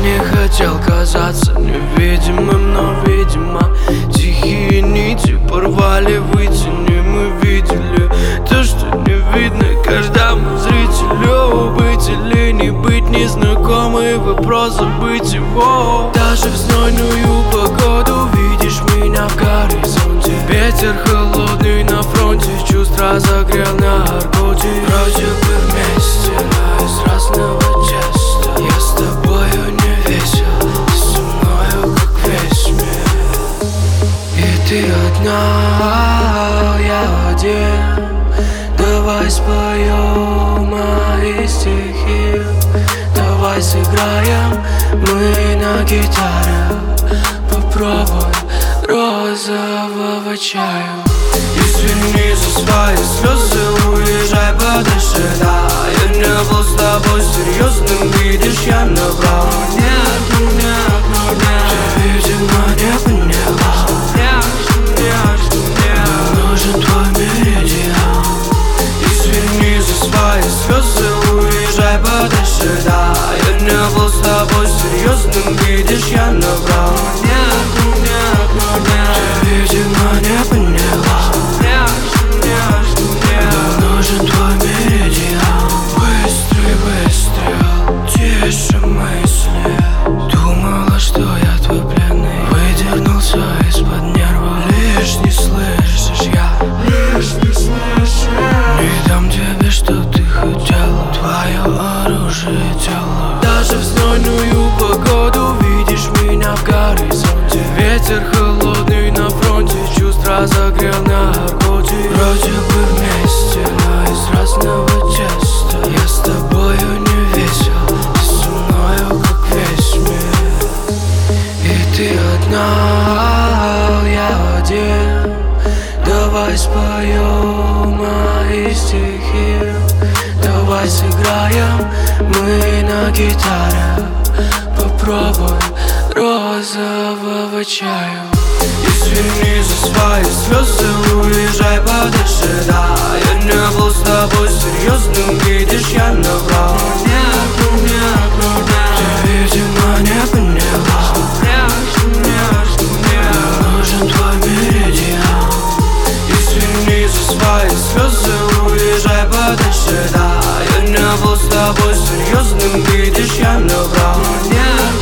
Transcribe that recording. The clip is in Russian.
не хотел казаться невидимым, но, видимо, тихие нити порвали вытяни. Мы видели то, что не видно каждому зрителю. Быть или не быть, незнакомый вопрос, забыть его. Даже в знойную погоду видишь меня в горизонте. Ветер холодный на фронте, чувств разогрел на арготе. Вроде бы вместе, но из разного теста. Я с тобою не весел, ты со мною как весь мир. И ты одна, я один. Давай споем мои стихи. Давай сыграем мы на гитаре. Попробуй розового чаю. Извини за свои слезы, уезжай подальше, да. Я не был с тобой серьезным, видишь, я набрал. Нет, нет, нет, ты, видимо, не поняла. Мне нужен твой меридиан. Извини за свои слезы, уезжай подальше, да. Я не был с тобой серьезным, видишь, я набрал. Нет, нет, нет, ты, видимо, не поняла. Нужен твой меридиан. Быстрый выстрел, тише мысли. Думала, что я твой пленный. Выдернулся из-под нерва. Лишь не слышишь, я лишь не слышу. Не дам тебе, что ты хотела. Твое оружие тело. Даже в знойную погоду видишь меня в горизонте. Ветер холодный на фронте, чувств разогрел на арготе. Вроде бы вместе, но из разного теста. Я с тобою не весел, ты со мною как весь мир. И ты одна, я один. Давай споем мои стихи. Давай сыграем мы на гитаре. Попробуй розового чаю. Извини за свои слезы, уезжай подальше, да. Я не был с тобой серьезным, видишь, я набрал. Нет, нет, нет, ты, видимо, не поняла. Мне нужен твой меридиан. Извини за свои слезы, уезжай подальше, да. Я не был с тобой серьезным, видишь, я набрал. Нет,